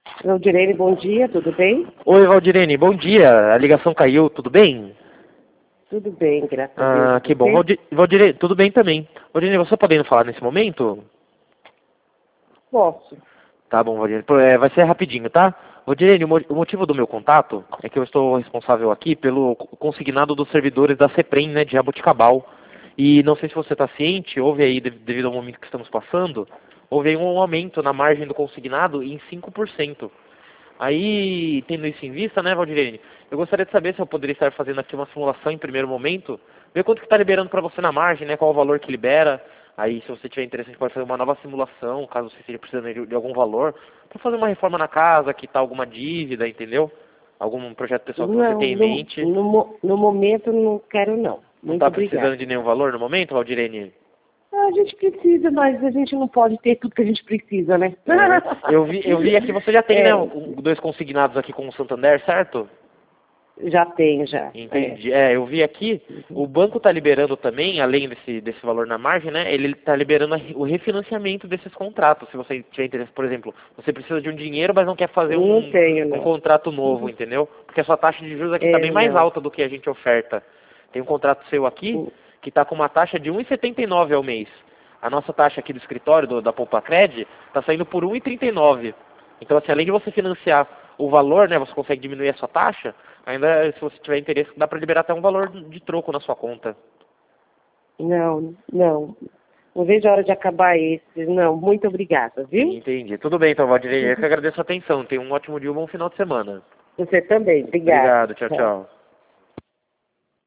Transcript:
Valdirene, bom dia, tudo bem? Oi, Valdirene, bom dia. A ligação caiu, tudo bem? Tudo bem, graças a Deus. E Que bom. você? Valdirene, tudo bem também. Valdirene, você podendo falar nesse momento? Posso. Tá bom, Valdirene. Vai ser rapidinho, tá? Valdirene, o motivo do meu contato é que eu estou responsável aqui pelo consignado dos servidores da CEPREM, né, de Jaboticabal. E não sei se você está ciente, houve aí, devido ao momento que estamos passando, houve aí um aumento na margem do consignado em 5%. Aí, tendo isso em vista, né, Valdirene, eu gostaria de saber se eu poderia estar fazendo aqui uma simulação em primeiro momento, ver quanto que está liberando para você na margem, né, qual o valor que libera. Aí, se você tiver interesse, a gente pode fazer uma nova simulação, caso você esteja precisando de algum valor, para fazer uma reforma na casa, quitar alguma dívida, entendeu? Algum projeto pessoal que você Não, tem em mente. no momento não quero não. Não Muito está precisando obrigada. de nenhum valor no momento, Valdirene? A gente precisa, mas a gente não pode ter tudo que a gente precisa, né? Eu vi aqui, você já tem, né, É, dois consignados aqui com o Santander, certo? já tenho, já. É. Entendi. Eu vi aqui, o banco está liberando também, além desse valor na margem, né? Ele está liberando o refinanciamento desses contratos. Se você tiver interesse, por exemplo, você precisa de um dinheiro, mas não quer fazer Não tenho, um não. contrato novo, entendeu? Porque a sua taxa de juros aqui está bem mais Não. alta do que a gente oferta. Tem um contrato seu aqui que está com uma taxa de 1,79 ao mês. A nossa taxa aqui do escritório, da Poupa-Cred, está saindo por 1,39. Então, assim, além de você financiar o valor, né, você consegue diminuir a sua taxa, ainda, se você tiver interesse, dá para liberar até um valor de troco na sua conta. Não, não. Não vejo a hora de acabar esse. Não, muito obrigada, viu? Entendi. Tudo bem, então, Valdirene. Eu que agradeço a atenção. Tenha um ótimo dia e um bom final de semana. Você também, obrigada. Obrigado. Tchau, Tchau. tchau.